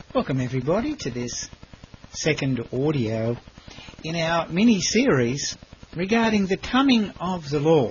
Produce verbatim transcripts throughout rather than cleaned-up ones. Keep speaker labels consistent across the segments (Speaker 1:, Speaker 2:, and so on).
Speaker 1: Welcome everybody to this second audio in our mini-series regarding the coming of the Lord.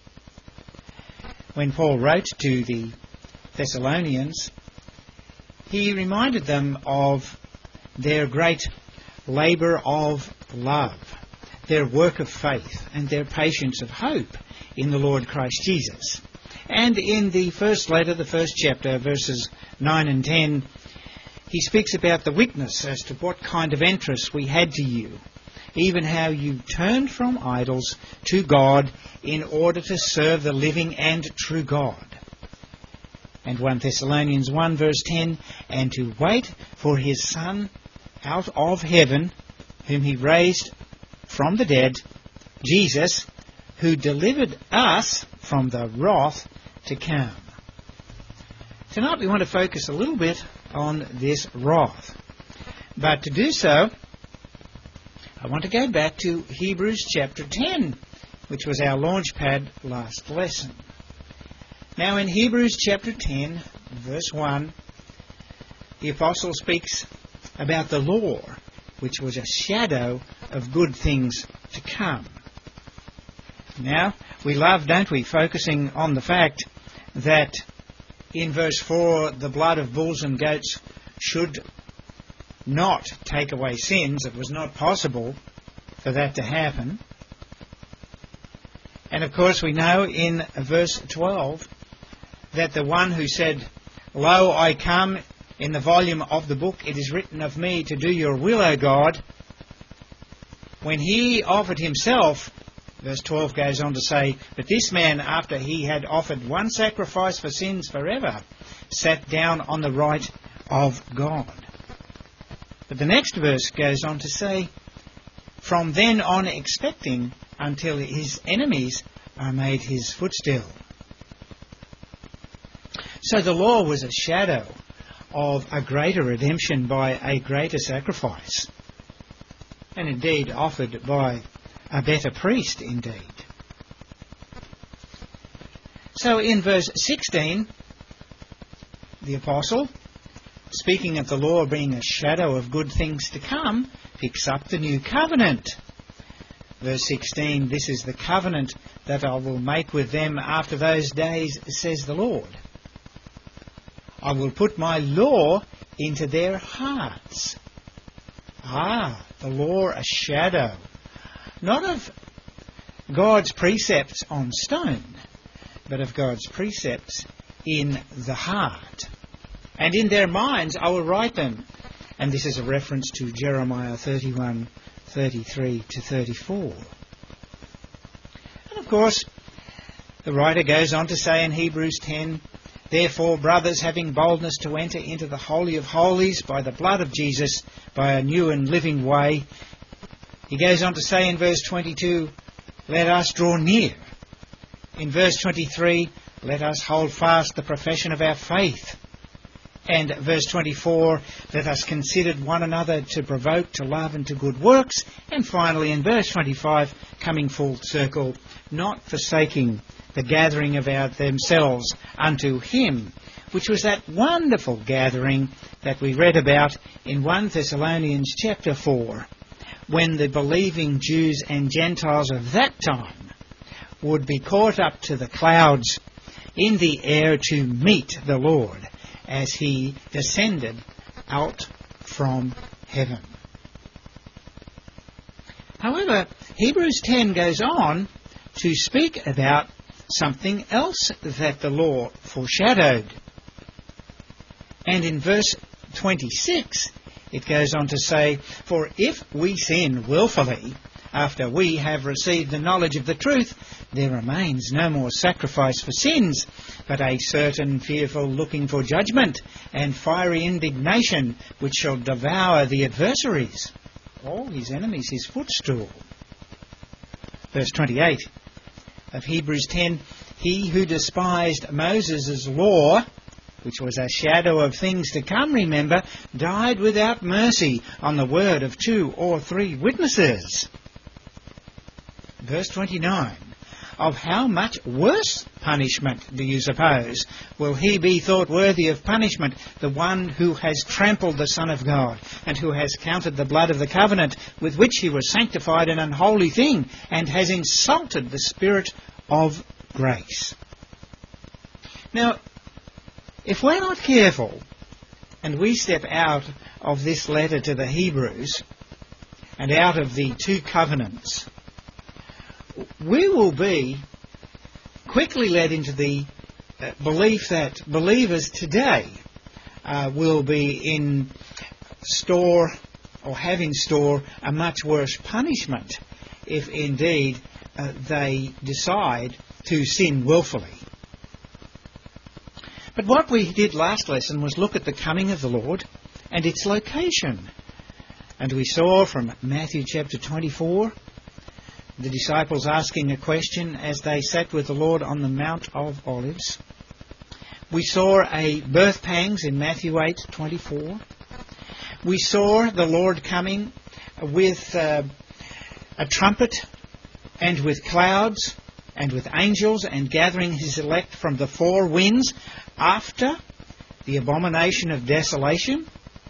Speaker 1: When Paul wrote to the Thessalonians, he reminded them of their great labour of love, their work of faith and their patience of hope in the Lord Christ Jesus. And in the first letter, the first chapter, verses nine and ten, he speaks about the witness as to what kind of interest we had to you, even how you turned from idols to God in order to serve the living and true God. And First Thessalonians one verse ten, and to wait for his Son out of heaven, whom he raised from the dead, Jesus, who delivered us from the wrath to come. Tonight we want to focus a little bit on this wrath. But to do so, I want to go back to Hebrews chapter ten, which was our launch pad last lesson. Now in Hebrews chapter ten, verse one, the apostle speaks about the law, which was a shadow of good things to come. Now, we love, don't we, focusing on the fact that in verse four, the blood of bulls and goats should not take away sins. It was not possible for that to happen. And of course we know in verse twelve that the one who said, "Lo, I come, in the volume of the book it is written of me to do your will, O God," when he offered himself, verse twelve goes on to say, "But this man, after he had offered one sacrifice for sins forever, sat down on the right of God." But the next verse goes on to say, "From then on expecting until his enemies are made his footstool." So the law was a shadow of a greater redemption by a greater sacrifice, and indeed offered by a better priest indeed. So in verse sixteen, the apostle, speaking of the law being a shadow of good things to come, picks up the new covenant. Verse sixteen, "This is the covenant that I will make with them after those days, says the Lord. I will put my law into their hearts." Ah, the law a shadow, not of God's precepts on stone, but of God's precepts in the heart. "And in their minds I will write them." And this is a reference to Jeremiah thirty-one, thirty-three to thirty-four. And of course, the writer goes on to say in Hebrews ten, "Therefore, brothers, having boldness to enter into the Holy of Holies by the blood of Jesus, by a new and living way," he goes on to say in verse twenty-two, "Let us draw near." In verse twenty-three, "Let us hold fast the profession of our faith." And verse twenty-four, "Let us consider one another to provoke to love and to good works." And finally in verse twenty-five, coming full circle, "Not forsaking the gathering of our themselves unto him," which was that wonderful gathering that we read about in First Thessalonians chapter four, when the believing Jews and Gentiles of that time would be caught up to the clouds in the air to meet the Lord as he descended out from heaven. However, Hebrews ten goes on to speak about something else that the law foreshadowed. And in verse twenty-six, it goes on to say, "For if we sin wilfully, after we have received the knowledge of the truth, there remains no more sacrifice for sins, but a certain fearful looking for judgment and fiery indignation, which shall devour the adversaries, all his enemies his footstool." Verse twenty-eight of Hebrews ten, "He who despised Moses' law," which was a shadow of things to come, remember, "died without mercy on the word of two or three witnesses." Verse twenty-nine, of how much worse punishment, do you suppose, will he be thought worthy of punishment, the one who has trampled the Son of God, and who has counted the blood of the covenant with which he was sanctified an unholy thing, and has insulted the Spirit of grace. Now, if we're not careful, and we step out of this letter to the Hebrews, and out of the two covenants, we will be quickly led into the uh, belief that believers today uh, will be in store, or have in store, a much worse punishment if indeed uh, they decide to sin willfully. But what we did last lesson was look at the coming of the Lord and its location. And we saw from Matthew chapter twenty-four, the disciples asking a question as they sat with the Lord on the Mount of Olives. We saw a birth pangs in Matthew eight twenty-four. We saw the Lord coming with uh, a trumpet and with clouds and with angels, and gathering his elect from the four winds after the abomination of desolation.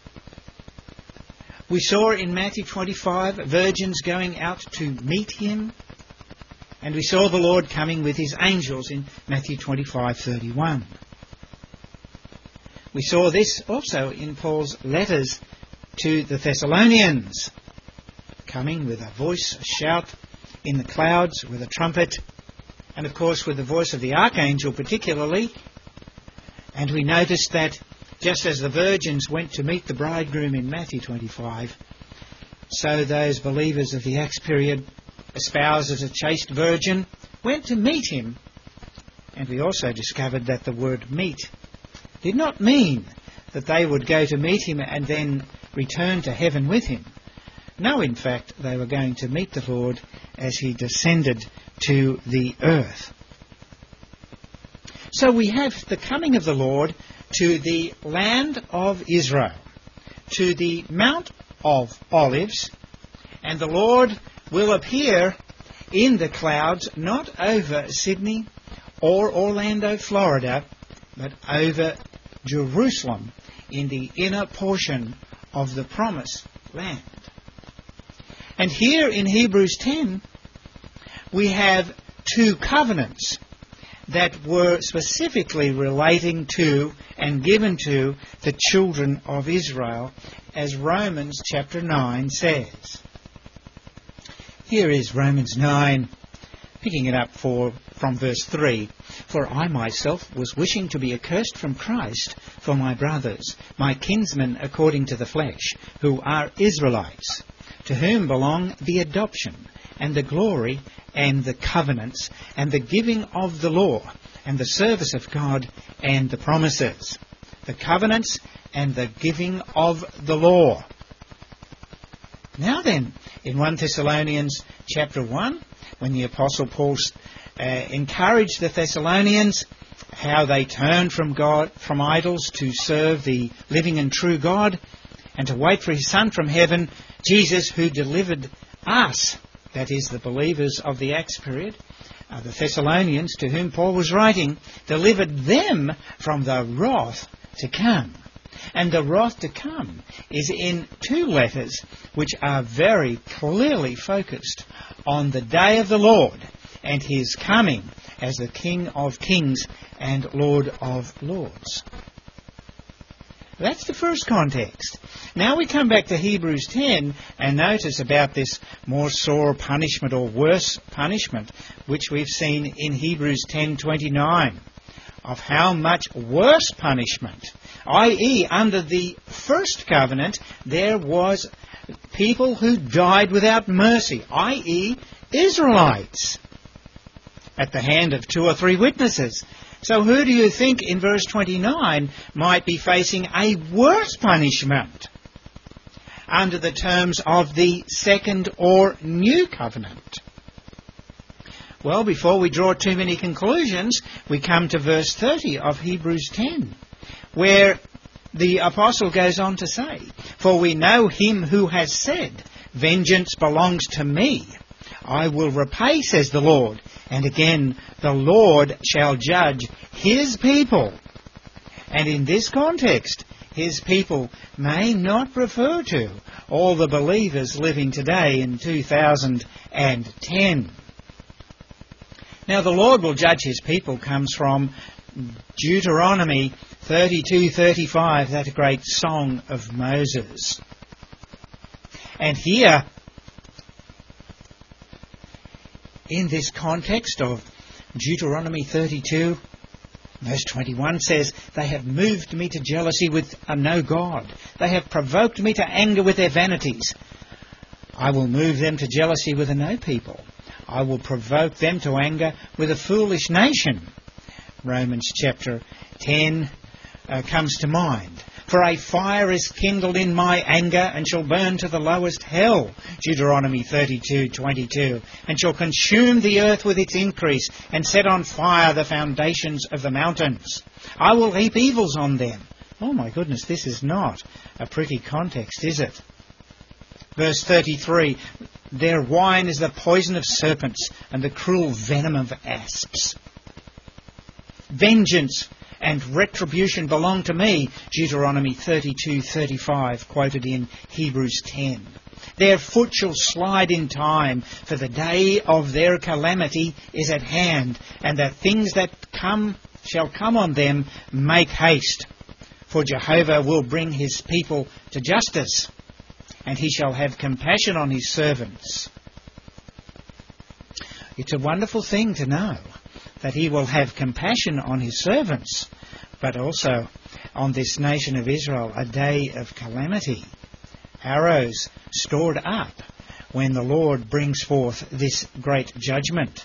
Speaker 1: We saw in Matthew twenty-five virgins going out to meet him, and we saw the Lord coming with his angels in Matthew twenty-five thirty-one. We saw this also in Paul's letters to the Thessalonians, coming with a voice, a shout in the clouds, with a trumpet, and of course with the voice of the archangel particularly. And we noticed that just as the virgins went to meet the bridegroom in Matthew twenty-five, so those believers of the Acts period, espoused as a chaste virgin, went to meet him. And we also discovered that the word meet did not mean that they would go to meet him and then return to heaven with him. No, in fact, they were going to meet the Lord as he descended to the earth. So we have the coming of the Lord to the land of Israel, to the Mount of Olives, and the Lord will appear in the clouds, not over Sydney or Orlando, Florida, but over Jerusalem in the inner portion of the promised land. And here in Hebrews ten, we have two covenants that were specifically relating to and given to the children of Israel, as Romans chapter nine says. Here is Romans nine, picking it up for, from verse three. For I myself was wishing to be accursed from Christ for my brothers, my kinsmen according to the flesh, who are Israelites, to whom belong the adoption and the glory and the covenants and the giving of the law and the service of God and the promises. The covenants and the giving of the law. Now then, in First Thessalonians chapter one, when the Apostle Paul uh, encouraged the Thessalonians how they turned from God, from idols, to serve the living and true God, and to wait for his Son from heaven, Jesus, who delivered us, that is, the believers of the Acts period, uh, the Thessalonians, to whom Paul was writing, delivered them from the wrath to come. And the wrath to come is in two letters which are very clearly focused on the day of the Lord and his coming as the King of Kings and Lord of Lords. That's the first context. Now we come back to Hebrews ten and notice about this more sore punishment or worse punishment, which we've seen in Hebrews ten twenty-nine, of how much worse punishment, that is, under the first covenant, there was people who died without mercy, that is, Israelites, at the hand of two or three witnesses. So who do you think in verse twenty-nine might be facing a worse punishment under the terms of the second or new covenant? Well, before we draw too many conclusions, we come to verse thirty of Hebrews ten, where the apostle goes on to say, For we know him who has said, Vengeance belongs to me, I will repay, says the Lord. And again, the Lord shall judge his people. And in this context, his people may not refer to all the believers living today in two thousand ten. Now, the Lord will judge his people comes from Deuteronomy thirty-two thirty-five, that great song of Moses. And here, in this context of Deuteronomy thirty-two, verse twenty-one says, they have moved me to jealousy with a no God. They have provoked me to anger with their vanities. I will move them to jealousy with a no people. I will provoke them to anger with a foolish nation. Romans chapter ten uh, comes to mind. For a fire is kindled in my anger, and shall burn to the lowest hell, Deuteronomy thirty-two twenty-two, and shall consume the earth with its increase, and set on fire the foundations of the mountains. I will heap evils on them. Oh my goodness, this is not a pretty context, is it? Verse thirty-three, their wine is the poison of serpents, and the cruel venom of asps. Vengeance and retribution belong to me, Deuteronomy thirty-two thirty-five, quoted in Hebrews ten. Their foot shall slide in time, for the day of their calamity is at hand, and the things that come shall come on them, make haste. For Jehovah will bring his people to justice, and he shall have compassion on his servants. It's a wonderful thing to know that he will have compassion on his servants, but also on this nation of Israel, a day of calamity. Arrows stored up when the Lord brings forth this great judgment.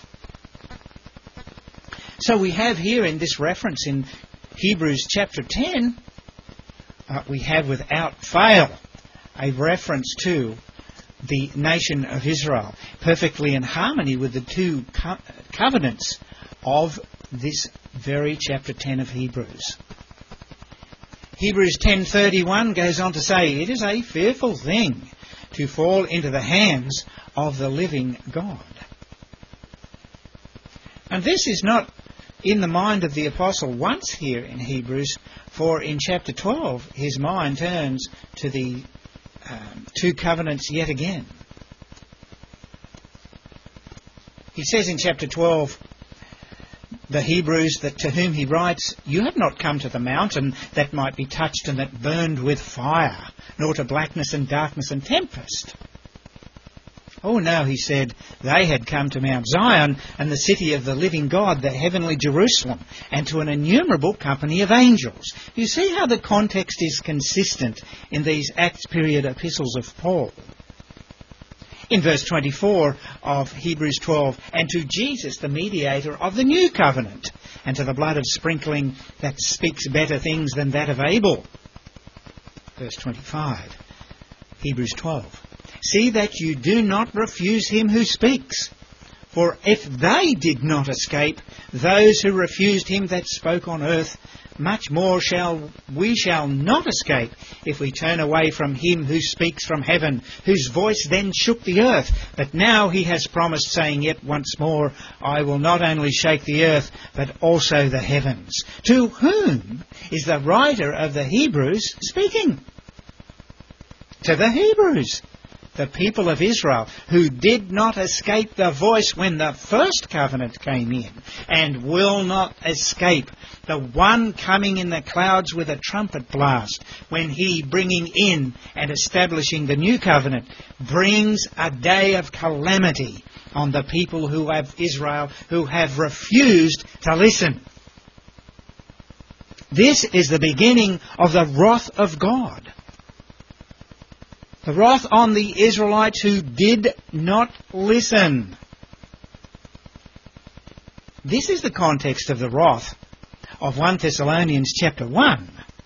Speaker 1: So we have here in this reference in Hebrews chapter ten, uh, we have without fail a reference to the nation of Israel, perfectly in harmony with the two co- covenants of this very chapter ten of Hebrews. Hebrews ten thirty-one goes on to say, it is a fearful thing to fall into the hands of the living God. And this is not in the mind of the apostle once here in Hebrews, for in chapter twelve his mind turns to the um, two covenants yet again. He says in chapter twelve, the Hebrews that to whom he writes, you have not come to the mountain that might be touched and that burned with fire, nor to blackness and darkness and tempest. Oh no, he said, they had come to Mount Zion and the city of the living God, the heavenly Jerusalem, and to an innumerable company of angels. You see how the context is consistent in these Acts period epistles of Paul. In verse twenty-four of Hebrews twelve, and to Jesus, the mediator of the new covenant, and to the blood of sprinkling that speaks better things than that of Abel. Verse twenty-five, Hebrews twelve. See that you do not refuse him who speaks. For if they did not escape, those who refused him that spoke on earth, much more shall we shall not escape if we turn away from him who speaks from heaven, whose voice then shook the earth. But now he has promised, saying, yet once more, I will not only shake the earth, but also the heavens. To whom is the writer of the Hebrews speaking? To the Hebrews, the people of Israel, who did not escape the voice when the first covenant came in, and will not escape the one coming in the clouds with a trumpet blast, when he, bringing in and establishing the new covenant, brings a day of calamity on the people who have Israel, who have refused to listen. This is the beginning of the wrath of God. The wrath on the Israelites who did not listen. This is the context of the wrath of First Thessalonians chapter one.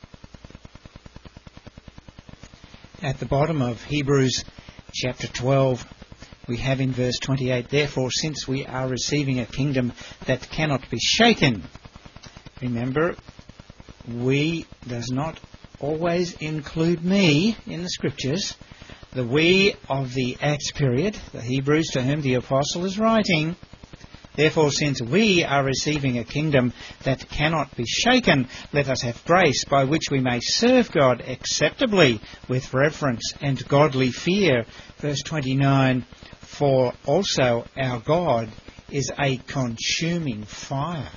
Speaker 1: At the bottom of Hebrews chapter twelve, we have in verse twenty-eight, therefore, since we are receiving a kingdom that cannot be shaken. Remember, we does not always include me in the scriptures. the we of the Acts period, the Hebrews to whom the apostle is writing. Therefore, since we are receiving a kingdom that cannot be shaken, let us have grace by which we may serve God acceptably with reverence and godly fear. Verse twenty-nine, for also our God is a consuming fire.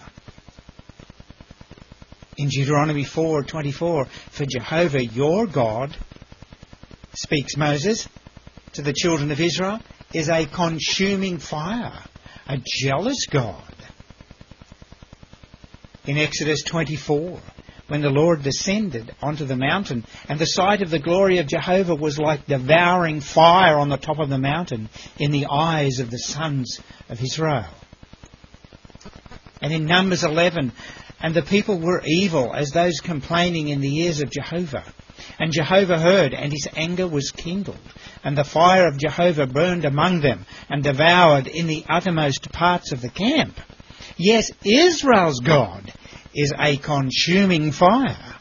Speaker 1: In Deuteronomy four twenty-four, for Jehovah your God, speaks Moses to the children of Israel, is a consuming fire, a jealous God. In Exodus twenty-four, when the Lord descended onto the mountain, and the sight of the glory of Jehovah was like devouring fire on the top of the mountain in the eyes of the sons of Israel. And in Numbers eleven, and the people were evil as those complaining in the ears of Jehovah. And Jehovah heard, and his anger was kindled. And the fire of Jehovah burned among them, and devoured in the uttermost parts of the camp. Yes, Israel's God is a consuming fire.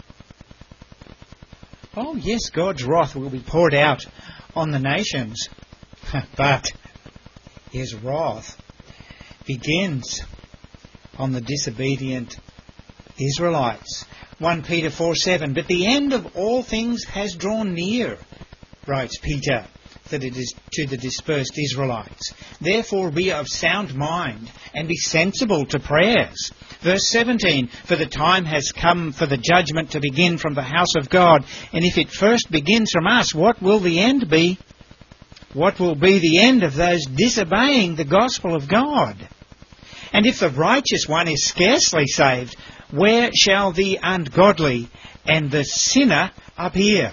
Speaker 1: Oh yes, God's wrath will be poured out on the nations. But his wrath begins on the disobedient Israelites. First Peter four seven, but the end of all things has drawn near, writes Peter, that it is to the dispersed Israelites. Therefore be of sound mind, and be sensible to prayers. Verse seventeen, for the time has come for the judgment to begin from the house of God, and if it first begins from us, what will the end be? What will be the end of those disobeying the gospel of God? And if the righteous one is scarcely saved, where shall the ungodly and the sinner appear?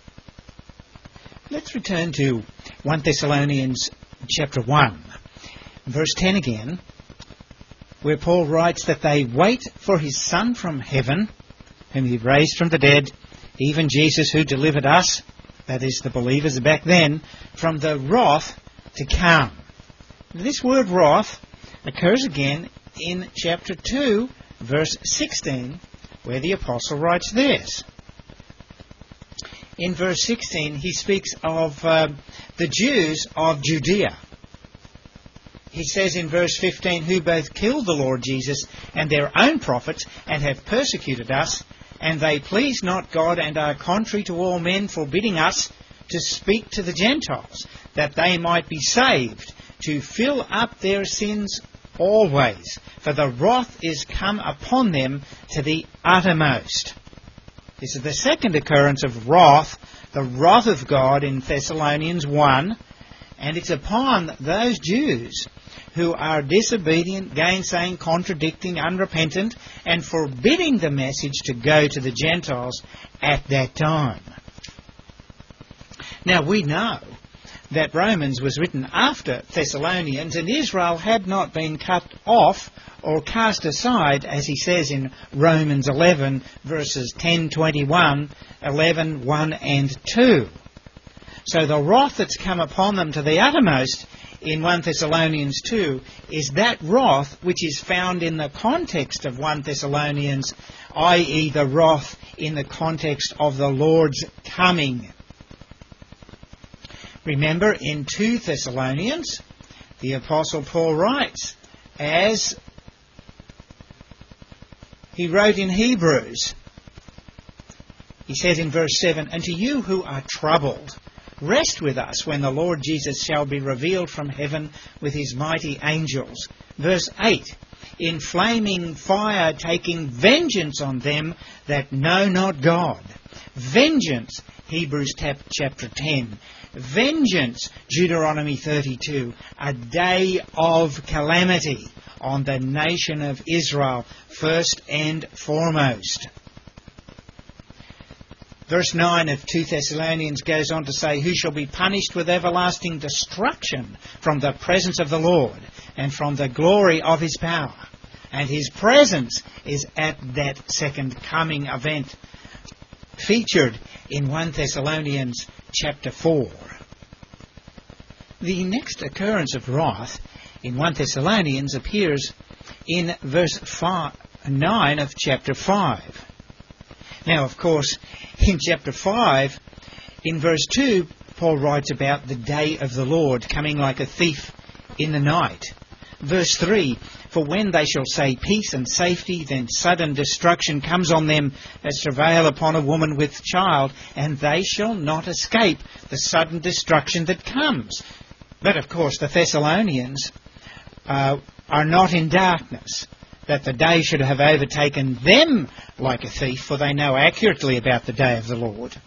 Speaker 1: Let's return to First Thessalonians chapter one, verse ten again, where Paul writes that they wait for his Son from heaven, whom he raised from the dead, even Jesus who delivered us, that is the believers back then, from the wrath to come. This word wrath occurs again in chapter two, verse sixteen, where the apostle writes this. In verse sixteen, he speaks of uh, the Jews of Judea. He says in verse fifteen, who both killed the Lord Jesus and their own prophets, and have persecuted us, and they please not God, and are contrary to all men, forbidding us to speak to the Gentiles, that they might be saved, to fill up their sins always, for the wrath is come upon them to the uttermost. This is the second occurrence of wrath, the wrath of God in Thessalonians one, and it's upon those Jews who are disobedient, gainsaying, contradicting, unrepentant, and forbidding the message to go to the Gentiles at that time. Now we know that Romans was written after Thessalonians, and Israel had not been cut off or cast aside, as he says in Romans eleven, verses ten, twenty-one, eleven, one and two. So the wrath that's come upon them to the uttermost in First Thessalonians two is that wrath which is found in the context of First Thessalonians, that is the wrath in the context of the Lord's coming. Remember, in Second Thessalonians, the Apostle Paul writes, as he wrote in Hebrews, he says in verse seven, and to you who are troubled, rest with us when the Lord Jesus shall be revealed from heaven with his mighty angels. Verse eight, in flaming fire taking vengeance on them that know not God. Vengeance, Hebrews chapter ten. Vengeance, Deuteronomy thirty-two. A day of calamity on the nation of Israel, first and foremost. Verse nine of Second Thessalonians goes on to say, who shall be punished with everlasting destruction from the presence of the Lord and from the glory of his power. And his presence is at that second coming event featured in First Thessalonians chapter four. The next occurrence of wrath in First Thessalonians appears in verse five, nine of chapter five. Now, of course, in chapter five, in verse two, Paul writes about the day of the Lord coming like a thief in the night. Verse three, for when they shall say peace and safety, then sudden destruction comes on them as travail upon a woman with child, and they shall not escape the sudden destruction that comes. But of course the Thessalonians uh, are not in darkness, that the day should have overtaken them like a thief, for they know accurately about the day of the Lord.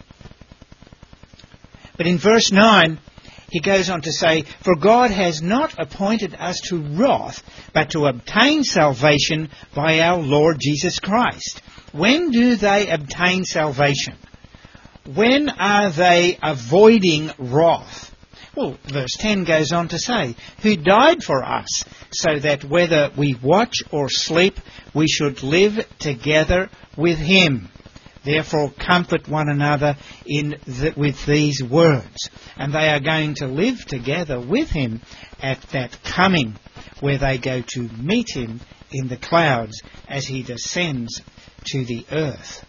Speaker 1: But in verse nine, he goes on to say, for God has not appointed us to wrath, but to obtain salvation by our Lord Jesus Christ. When do they obtain salvation? When are they avoiding wrath? Well, verse ten goes on to say, who died for us, so that whether we watch or sleep, we should live together with him. Therefore comfort one another in the, with these words. And they are going to live together with him at that coming, where they go to meet him in the clouds as he descends to the earth.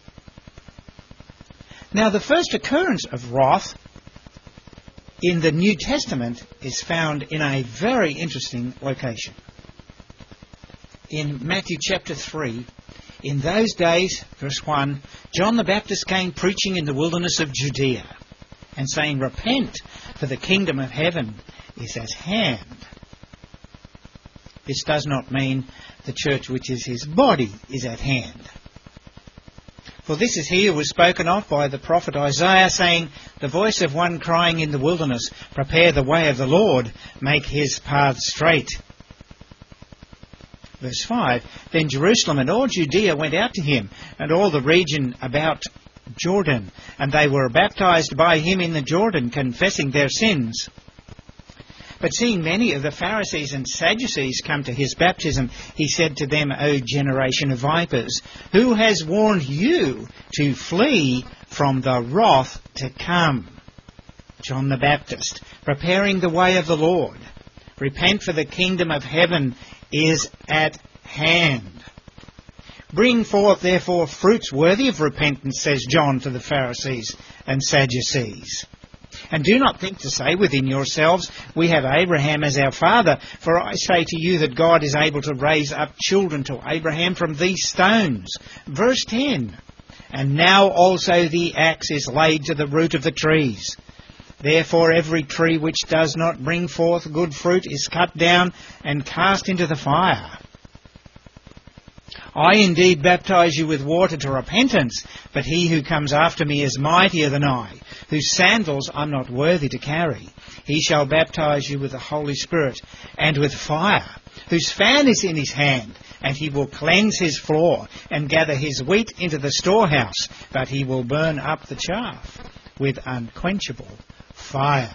Speaker 1: Now, the first occurrence of wrath in the New Testament is found in a very interesting location. In Matthew chapter three, in those days, verse one, John the Baptist came preaching in the wilderness of Judea and saying, repent, for the kingdom of heaven is at hand. This does not mean the church, which is his body, is at hand. For this is he who was spoken of by the prophet Isaiah, saying, the voice of one crying in the wilderness, prepare the way of the Lord, make his path straight. Verse five, then Jerusalem and all Judea went out to him, and all the region about Jordan, and they were baptized by him in the Jordan, confessing their sins. But seeing many of the Pharisees and Sadducees come to his baptism, he said to them, O generation of vipers, who has warned you to flee from the wrath to come? John the Baptist, preparing the way of the Lord. Repent, for the kingdom of heaven is at hand. Bring forth, therefore, fruits worthy of repentance, says John to the Pharisees and Sadducees. And do not think to say within yourselves, we have Abraham as our father, for I say to you that God is able to raise up children to Abraham from these stones. Verse ten, and now also the axe is laid to the root of the trees. Therefore every tree which does not bring forth good fruit is cut down and cast into the fire. I indeed baptize you with water to repentance, but he who comes after me is mightier than I, whose sandals I'm not worthy to carry. He shall baptize you with the Holy Spirit and with fire, whose fan is in his hand, and he will cleanse his floor and gather his wheat into the storehouse, but he will burn up the chaff with unquenchable fire.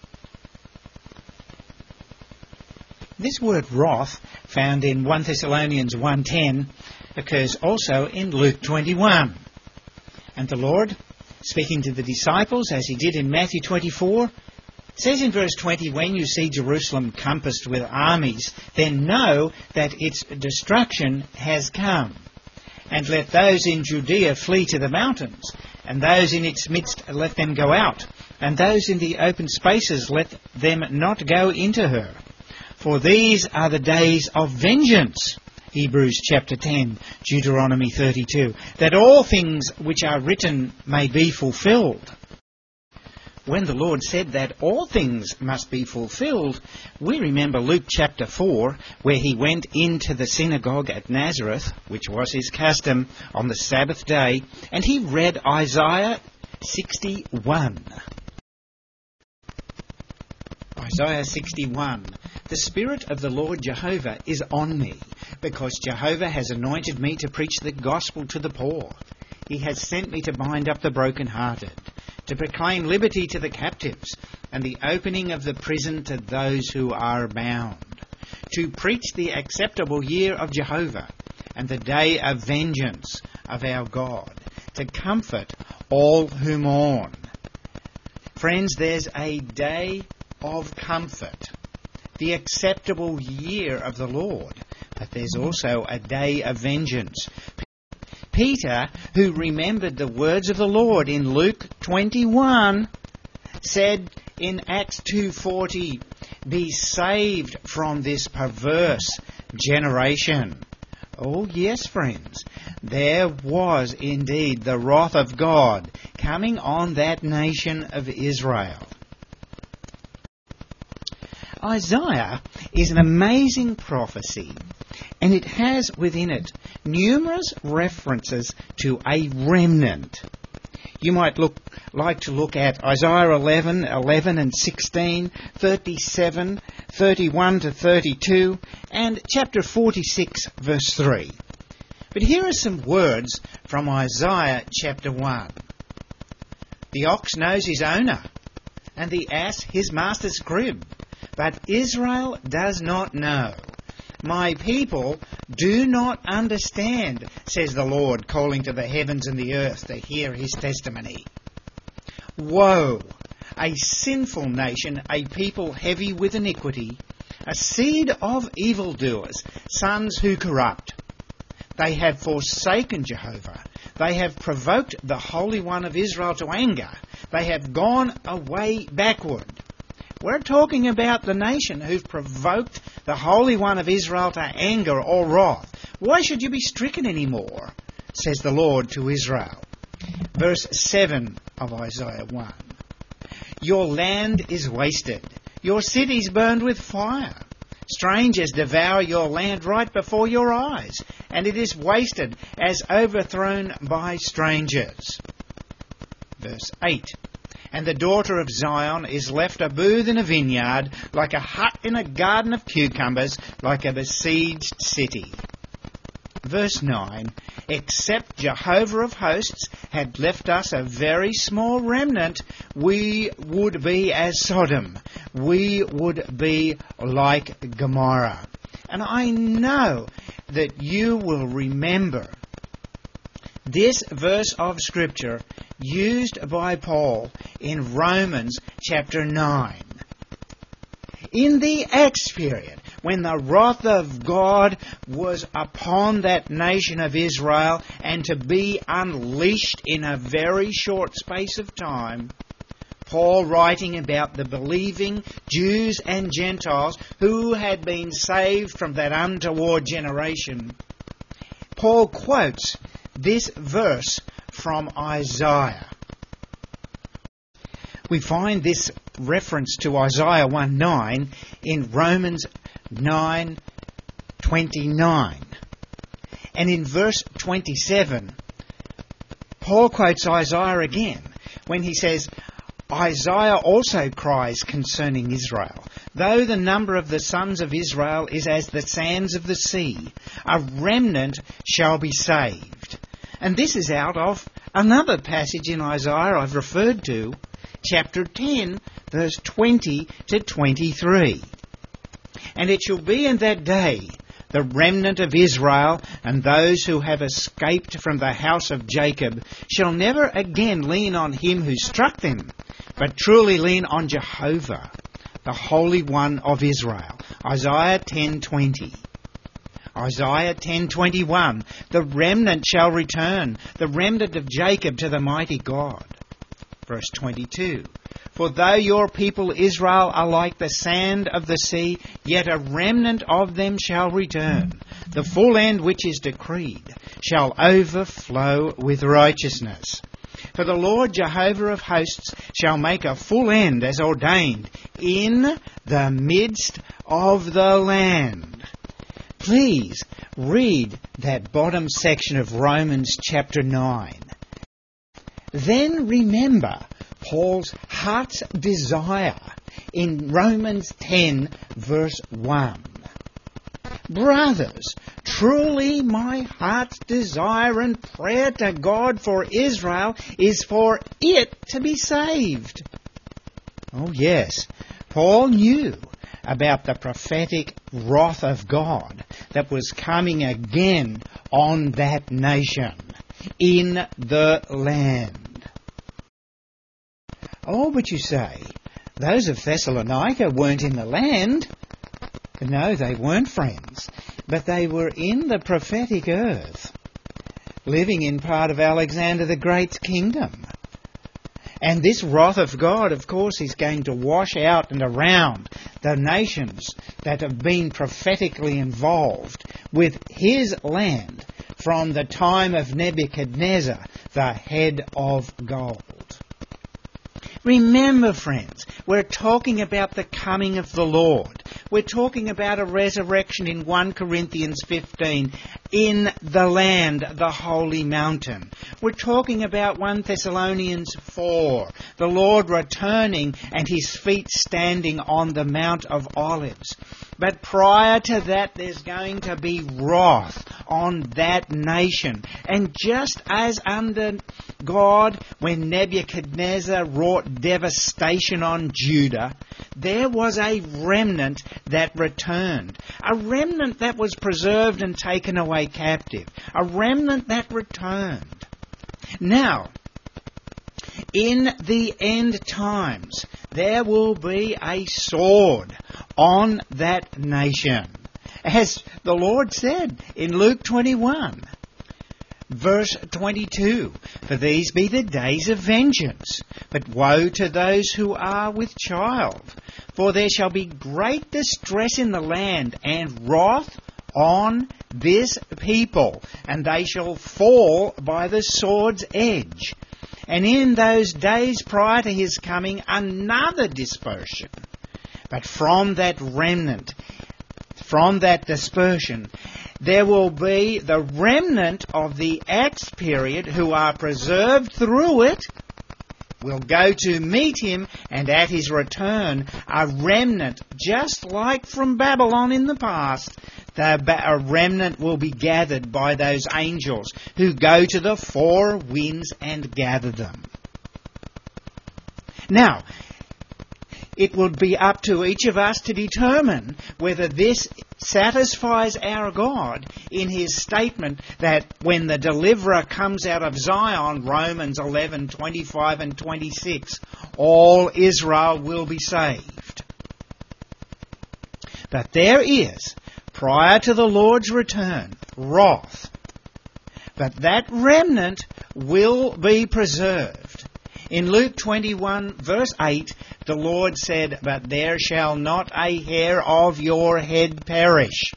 Speaker 1: This word wrath, found in First Thessalonians one ten, occurs also in Luke twenty-one. And the Lord, speaking to the disciples as he did in Matthew twenty-four, says in verse twenty, when you see Jerusalem compassed with armies, then know that its destruction has come. And let those in Judea flee to the mountains, and those in its midst let them go out, and those in the open spaces let them not go into her. For these are the days of vengeance, Hebrews chapter ten, Deuteronomy thirty-two, that all things which are written may be fulfilled. When the Lord said that all things must be fulfilled, we remember Luke chapter four, where he went into the synagogue at Nazareth, which was his custom on the Sabbath day, and he read Isaiah sixty-one. Isaiah sixty-one. The Spirit of the Lord Jehovah is on me, because Jehovah has anointed me to preach the gospel to the poor. He has sent me to bind up the brokenhearted, to proclaim liberty to the captives, and the opening of the prison to those who are bound, to preach the acceptable year of Jehovah, and the day of vengeance of our God, to comfort all who mourn. Friends, there's a day of comfort, the acceptable year of the Lord, but there's also a day of vengeance. Peter, who remembered the words of the Lord in Luke twenty-one, said in Acts two forty, "Be saved from this perverse generation." Oh yes, friends, there was indeed the wrath of God coming on that nation of Israel. Isaiah is an amazing prophecy, and it has within it numerous references to a remnant. You might look like to look at Isaiah eleven, eleven and sixteen, thirty-seven, thirty-one to thirty-two, and chapter forty-six, verse three. But here are some words from Isaiah chapter one. "The ox knows his owner, and the ass his master's crib, but Israel does not know. My people do not understand, says the Lord, calling to the heavens and the earth to hear his testimony." Woe! A sinful nation, a people heavy with iniquity, a seed of evildoers, sons who corrupt. They have forsaken Jehovah. They have provoked the Holy One of Israel to anger. They have gone away backward. We're talking about the nation who've provoked the Holy One of Israel to anger or wrath. Why should you be stricken anymore, says the Lord to Israel. Verse seven of Isaiah one. Your land is wasted, your cities burned with fire. Strangers devour your land right before your eyes, and it is wasted as overthrown by strangers. Verse eight. And the daughter of Zion is left a booth in a vineyard, like a hut in a garden of cucumbers, like a besieged city. Verse nine. Except Jehovah of hosts had left us a very small remnant, we would be as Sodom. We would be like Gomorrah. And I know that you will remember this verse of Scripture used by Paul in Romans chapter nine. In the Acts period, when the wrath of God was upon that nation of Israel and to be unleashed in a very short space of time, Paul, writing about the believing Jews and Gentiles who had been saved from that untoward generation, Paul quotes this verse from Isaiah. We find this reference to Isaiah one nine in Romans nine twenty-nine. And in verse twenty-seven, Paul quotes Isaiah again when he says, Isaiah also cries concerning Israel, though the number of the sons of Israel is as the sands of the sea, a remnant shall be saved. And this is out of another passage in Isaiah I've referred to, chapter ten, verse twenty to twenty-three. And it shall be in that day, the remnant of Israel and those who have escaped from the house of Jacob shall never again lean on him who struck them, but truly lean on Jehovah, the Holy One of Israel. Isaiah ten twenty. Isaiah ten twenty-one. The remnant shall return, the remnant of Jacob to the mighty God. Verse twenty-two. For though your people Israel are like the sand of the sea, yet a remnant of them shall return. The full end which is decreed shall overflow with righteousness. For the Lord Jehovah of hosts shall make a full end as ordained in the midst of the land. Please read that bottom section of Romans chapter nine. Then remember Paul's heart's desire in Romans ten verse one. Brothers, truly my heart's desire and prayer to God for Israel is for it to be saved. Oh yes, Paul knew about the prophetic wrath of God that was coming again on that nation in the land. Oh, but you say, those of Thessalonica weren't in the land. No, they weren't, friends, but they were in the prophetic earth, living in part of Alexander the Great's kingdom. And this wrath of God, of course, is going to wash out and around the nations that have been prophetically involved with his land from the time of Nebuchadnezzar, the head of gold. Remember, friends, we're talking about the coming of the Lord. We're talking about a resurrection in First Corinthians fifteen in the land, the holy mountain. We're talking about First Thessalonians four, the Lord returning and his feet standing on the Mount of Olives. But prior to that, there's going to be wrath on that nation. And just as under God, when Nebuchadnezzar wrought devastation on Judah, there was a remnant that returned. A remnant that was preserved and taken away captive. A remnant that returned. Now, in the end times, there will be a sword on that nation. As the Lord said in Luke twenty-one, verse twenty-two, "For these be the days of vengeance, but woe to those who are with child. For there shall be great distress in the land, and wrath on this people, and they shall fall by the sword's edge. And in those days prior to his coming, another dispersion. But from that remnant, from that dispersion, there will be the remnant of the Acts period who are preserved through it, will go to meet him, and at his return, a remnant, just like from Babylon in the past, the, a remnant will be gathered by those angels who go to the four winds and gather them. Now, it would be up to each of us to determine whether this satisfies our God in his statement that when the deliverer comes out of Zion, Romans eleven, twenty-five and twenty-six, all Israel will be saved. But there is, prior to the Lord's return, wrath. But that remnant will be preserved. In Luke twenty-one, verse eight, the Lord said, "But there shall not a hair of your head perish."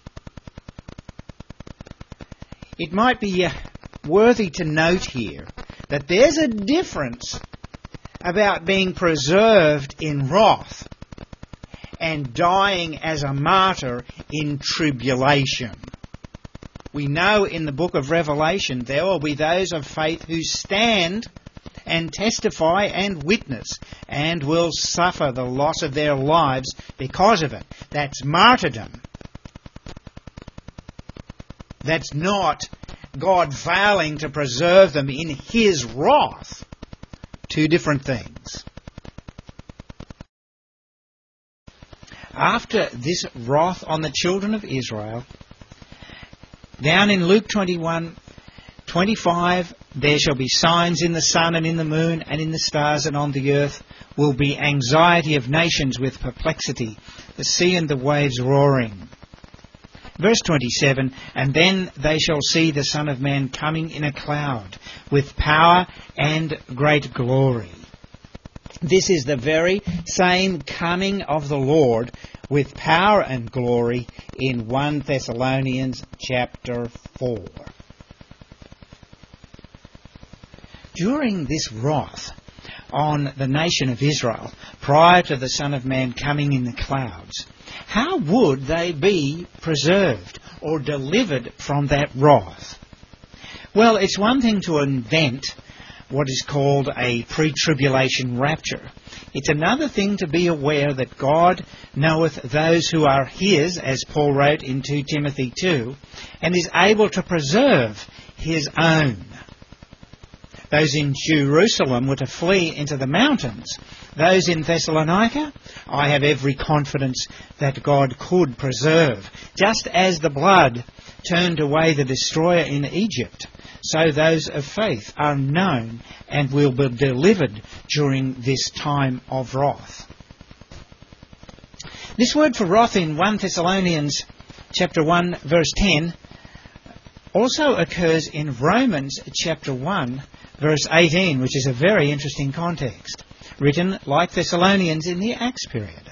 Speaker 1: It might be uh, worthy to note here that there's a difference about being preserved in wrath and dying as a martyr in tribulation. We know in the book of Revelation there will be those of faith who stand and testify and witness, and will suffer the loss of their lives because of it. That's martyrdom. That's not God failing to preserve them in his wrath. Two different things. After this wrath on the children of Israel, down in Luke twenty-one, twenty-five, "There shall be signs in the sun and in the moon and in the stars, and on the earth will be anxiety of nations with perplexity, the sea and the waves roaring." Verse twenty-seven, "And then they shall see the Son of Man coming in a cloud with power and great glory." This is the very same coming of the Lord with power and glory in First Thessalonians chapter four. During this wrath on the nation of Israel, prior to the Son of Man coming in the clouds, how would they be preserved or delivered from that wrath? Well, it's one thing to invent what is called a pre-tribulation rapture. It's another thing to be aware that God knoweth those who are his, as Paul wrote in Second Timothy two, and is able to preserve his own. Those in Jerusalem were to flee into the mountains. Those in Thessalonica, I have every confidence that God could preserve. Just as the blood turned away the destroyer in Egypt, so those of faith are known and will be delivered during this time of wrath. This word for wrath in First Thessalonians chapter one, verse ten, also occurs in Romans chapter one, verse eighteen, which is a very interesting context, written like Thessalonians in the Acts period.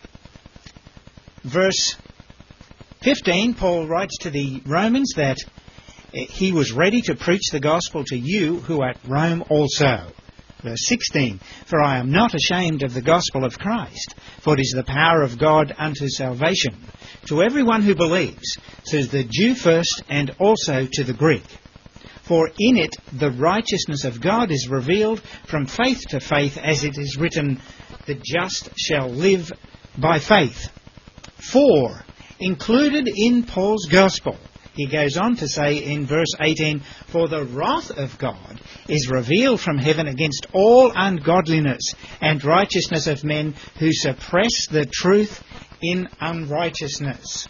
Speaker 1: Verse fifteen, Paul writes to the Romans that he was ready to preach the gospel to you who are at Rome also. Verse sixteen, for I am not ashamed of the gospel of Christ, for it is the power of God unto salvation, to everyone who believes, to the Jew first and also to the Greek. For in it the righteousness of God is revealed from faith to faith, as it is written, the just shall live by faith. For, included in Paul's gospel, he goes on to say in verse eighteen, for the wrath of God is revealed from heaven against all ungodliness and righteousness of men who suppress the truth in unrighteousness.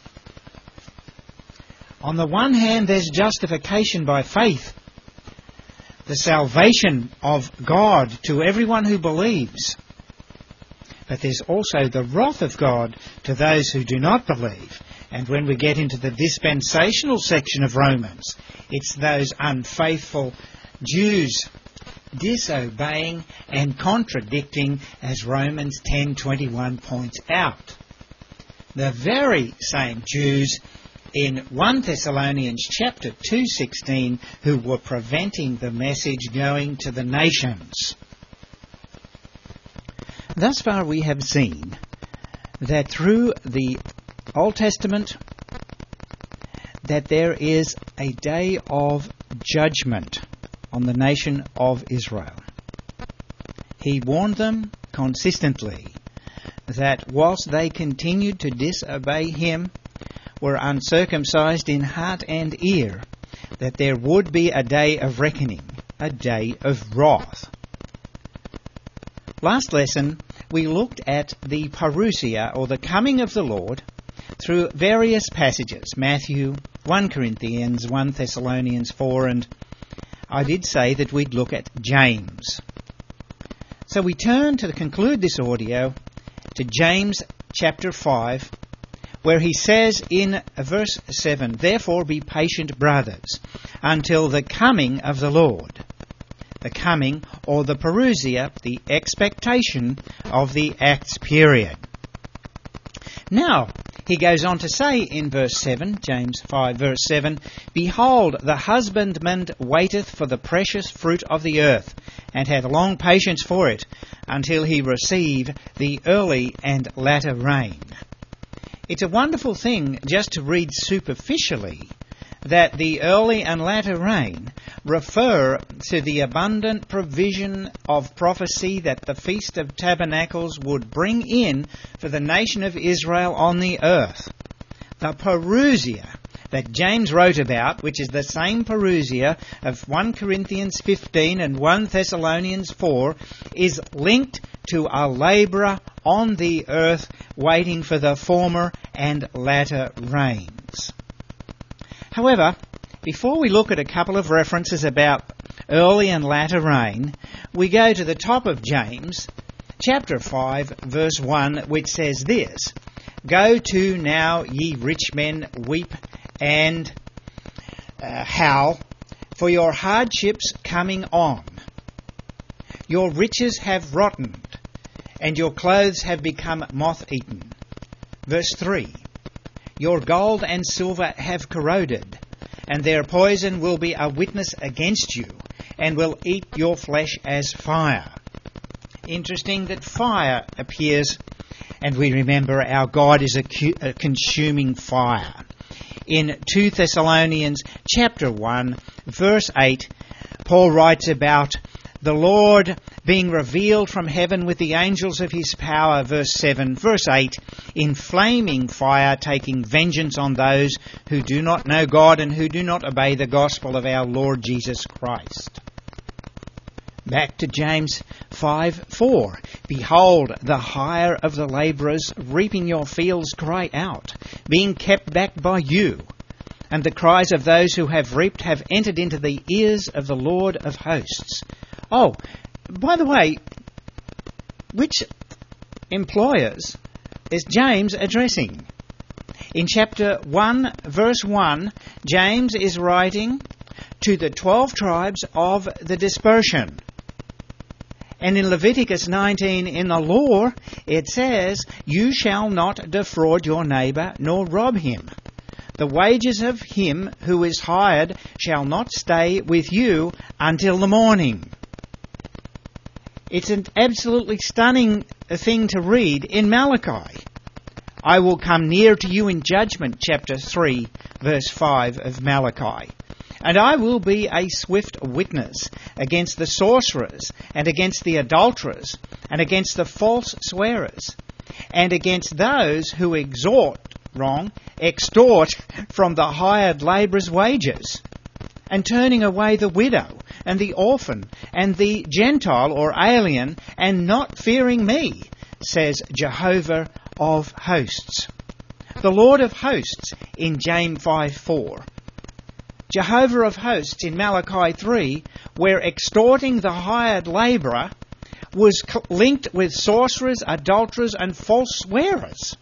Speaker 1: On the one hand, there's justification by faith, the salvation of God to everyone who believes. But there's also the wrath of God to those who do not believe. And when we get into the dispensational section of Romans, it's those unfaithful Jews disobeying and contradicting, as Romans ten twenty-one points out. The very same Jews in First Thessalonians chapter two sixteen who were preventing the message going to the nations. Thus far we have seen that through the Old Testament that there is a day of judgment on the nation of Israel. He warned them consistently that whilst they continued to disobey him, were uncircumcised in heart and ear, that there would be a day of reckoning, a day of wrath. Last lesson, we looked at the parousia, or the coming of the Lord, through various passages, Matthew, First Corinthians, First Thessalonians four, and I did say that we'd look at James. So we turn to conclude this audio to James chapter five, where he says in verse seven, therefore be patient, brothers, until the coming of the Lord. The coming, or the parousia, the expectation of the Acts period. Now, he goes on to say in verse seven, James five, verse seven, behold, the husbandman waiteth for the precious fruit of the earth, and hath long patience for it, until he receive the early and latter rain. It's a wonderful thing just to read superficially that the early and latter rain refer to the abundant provision of prophecy that the Feast of Tabernacles would bring in for the nation of Israel on the earth. The parousia that James wrote about, which is the same parousia of First Corinthians fifteen and First Thessalonians four, is linked to a labourer on the earth waiting for the former and latter rains. However, before we look at a couple of references about early and latter rain, we go to the top of James, chapter five, verse one, which says this, go to now, ye rich men, weep and uh, howl, for your hardships coming on. Your riches have rotted, and your clothes have become moth-eaten. Verse three, your gold and silver have corroded, and their poison will be a witness against you, and will eat your flesh as fire. Interesting that fire appears, and we remember our God is a, cu- a consuming fire. In Second Thessalonians chapter one, verse eight, Paul writes about the Lord being revealed from heaven with the angels of his power, verse seven, verse eight, in flaming fire, taking vengeance on those who do not know God and who do not obey the gospel of our Lord Jesus Christ. Back to James five four. Behold, the hire of the labourers reaping your fields cry out, being kept back by you. And the cries of those who have reaped have entered into the ears of the Lord of hosts. Oh, by the way, which employers is James addressing? In chapter one, verse one, James is writing to the twelve tribes of the dispersion. And in Leviticus nineteen in the law, it says, "You shall not defraud your neighbour, nor rob him. The wages of him who is hired shall not stay with you until the morning." It's an absolutely stunning thing to read in Malachi. "I will come near to you in judgment," chapter three, verse five of Malachi. "And I will be a swift witness against the sorcerers, and against the adulterers, and against the false swearers, and against those who exhort, wrong, extort from the hired labourer's wages, and turning away the widow, and the orphan, and the Gentile or alien, and not fearing me, says Jehovah of hosts." The Lord of hosts in James five four. Jehovah of hosts in Malachi three, where extorting the hired labourer was linked with sorcerers, adulterers and false swearers.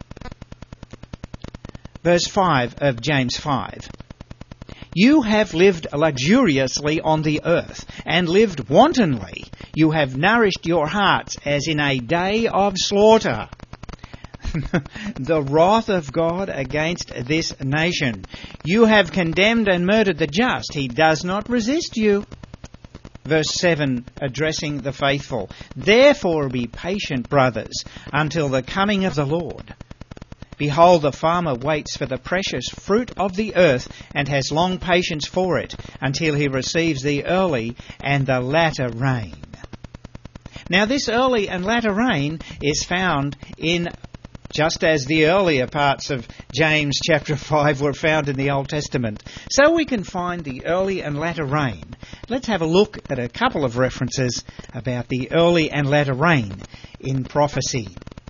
Speaker 1: Verse five of James five. "You have lived luxuriously on the earth, and lived wantonly. You have nourished your hearts as in a day of slaughter." The wrath of God against this nation. "You have condemned and murdered the just. He does not resist you." Verse seven, addressing the faithful. "Therefore be patient, brothers, until the coming of the Lord. Behold, the farmer waits for the precious fruit of the earth, and has long patience for it, until he receives the early and the latter rain." Now this early and latter rain is found in, just as the earlier parts of James chapter five were found in the Old Testament. So we can find the early and latter rain. Let's have a look at a couple of references about the early and latter rain in prophecy.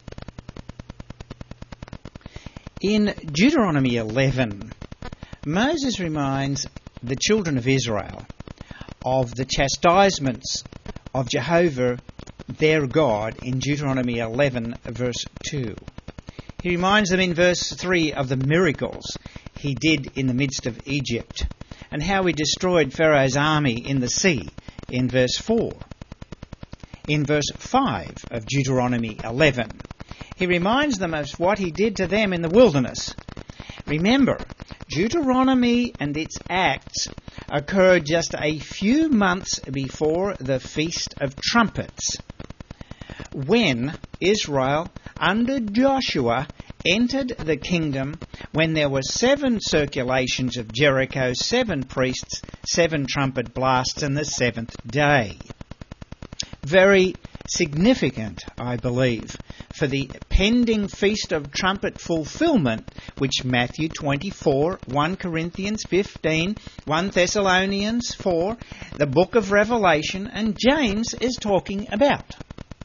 Speaker 1: In Deuteronomy eleven, Moses reminds the children of Israel of the chastisements of Jehovah their God in Deuteronomy eleven verse two. He reminds them in verse three of the miracles he did in the midst of Egypt, and how he destroyed Pharaoh's army in the sea in verse four. In verse five of Deuteronomy eleven, he reminds them of what he did to them in the wilderness. Remember, Deuteronomy and its acts occurred just a few months before the Feast of Trumpets, when Israel, under Joshua, entered the kingdom, when there were seven circulations of Jericho, seven priests, seven trumpet blasts, and the seventh day. Very significant, I believe, for the pending Feast of Trumpet fulfillment, which Matthew twenty-four, First Corinthians fifteen, First Thessalonians four, the book of Revelation, and James is talking about.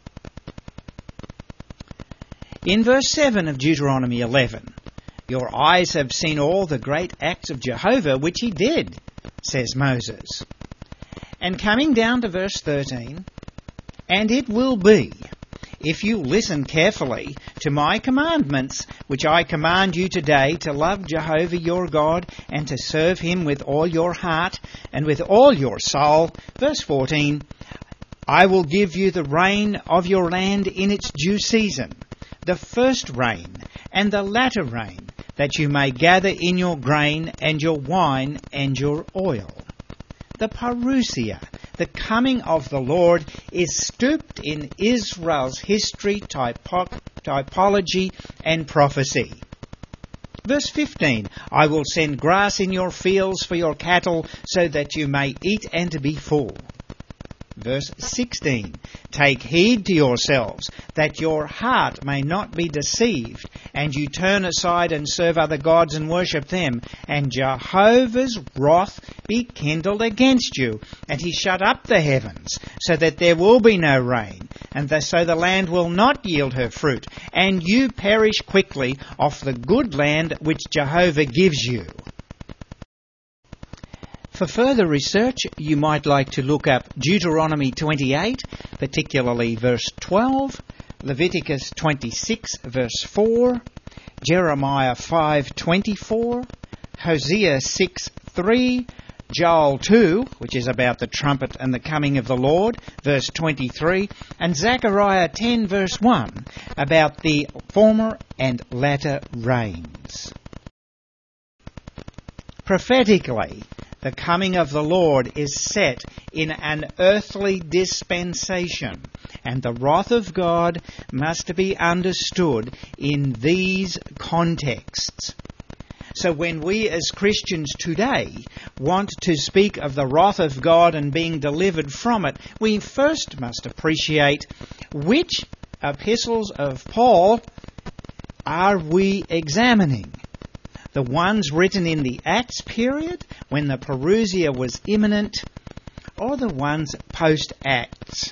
Speaker 1: In verse seven of Deuteronomy eleven, "Your eyes have seen all the great acts of Jehovah which he did," says Moses. And coming down to verse thirteen, "And it will be, if you listen carefully to my commandments, which I command you today, to love Jehovah your God, and to serve him with all your heart and with all your soul." Verse fourteen, "I will give you the rain of your land in its due season, the first rain and the latter rain, that you may gather in your grain and your wine and your oil." The parousia, the coming of the Lord, is stooped in Israel's history, typo- typology and prophecy. Verse fifteen, "I will send grass in your fields for your cattle, so that you may eat and be full." Verse sixteen, "Take heed to yourselves, that your heart may not be deceived, and you turn aside and serve other gods and worship them, and Jehovah's wrath be kindled against you, and he shut up the heavens, so that there will be no rain, and the, so the land will not yield her fruit, and you perish quickly off the good land which Jehovah gives you." For further research, you might like to look up Deuteronomy twenty-eight, particularly verse twelve, Leviticus twenty-six, verse four, Jeremiah five twenty-four, Hosea six three, Joel two, which is about the trumpet and the coming of the Lord, verse twenty-three, and Zechariah ten, verse one, about the former and latter rains. Prophetically, the coming of the Lord is set in an earthly dispensation, and the wrath of God must be understood in these contexts. So when we as Christians today want to speak of the wrath of God and being delivered from it, we first must appreciate which epistles of Paul are we examining. The ones written in the Acts period, when the parousia was imminent, or the ones post-Acts?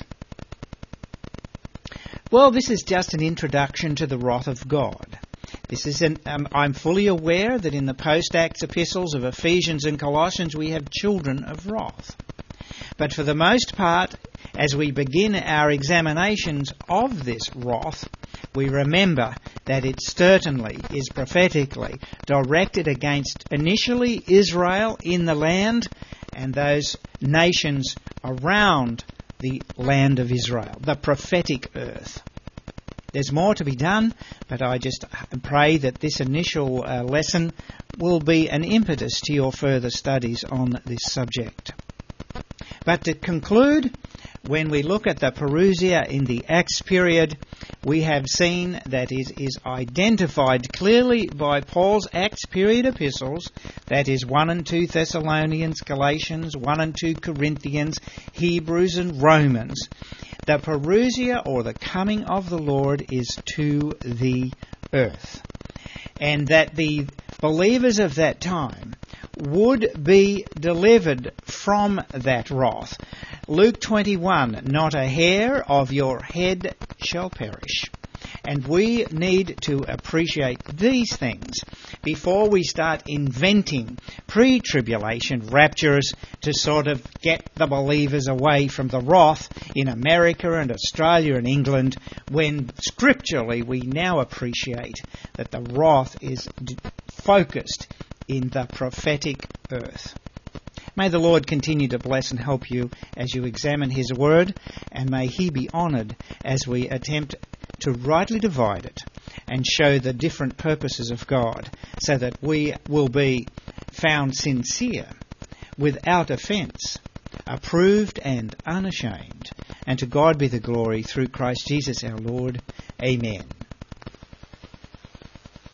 Speaker 1: Well, this is just an introduction to the wrath of God. This is an, um, I'm fully aware that in the post-Acts epistles of Ephesians and Colossians we have children of wrath. But for the most part, as we begin our examinations of this wrath, we remember that it certainly is prophetically directed against initially Israel in the land and those nations around the land of Israel, the prophetic earth. There's more to be done, but I just pray that this initial uh, lesson will be an impetus to your further studies on this subject. But to conclude, when we look at the parousia in the Acts period, we have seen that it is identified clearly by Paul's Acts period epistles, that is one and two Thessalonians, Galatians, one and two Corinthians, Hebrews and Romans. The parousia, or the coming of the Lord, is to the earth. And that the believers of that time would be delivered from that wrath. Luke twenty-one, not a hair of your head shall perish. And we need to appreciate these things before we start inventing pre-tribulation raptures to sort of get the believers away from the wrath in America and Australia and England, when scripturally we now appreciate that the wrath is d- focused in the prophetic earth. May the Lord continue to bless and help you as you examine His Word, and may He be honoured as we attempt to rightly divide it and show the different purposes of God, so that we will be found sincere, without offence, approved and unashamed. And to God be the glory through Christ Jesus our Lord. Amen.